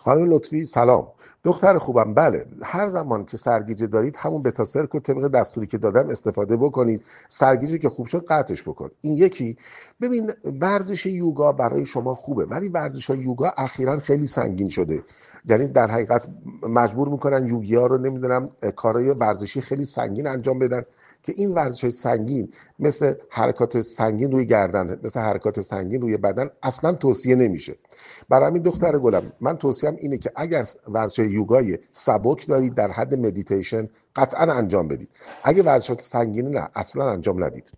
خانم لطفی سلام. دختر خوبم، بله هر زمان که سرگیجه دارید همون بتا سرک رو طبق دستوری که دادم استفاده بکنید. سرگیجه که خوب شد قطعش بکن. این یکی. ببین ورزش یوگا برای شما خوبه ولی ورزش یوگا اخیرا خیلی سنگین شده. یعنی در حقیقت مجبور میکنن یوگی ها رو نمیدونم کارهای ورزشی خیلی سنگین انجام بدن که این ورزش سنگین مثل حرکات سنگین روی گردن، مثل حرکات سنگین روی بدن اصلا توصیه نمیشه. برای همین دختر گلم من توصیهم اینه که اگر ورزش یوگای سبک دارید در حد مدیتیشن قطعا انجام بدید. اگه ورزشات سنگینی نه اصلا انجام ندید.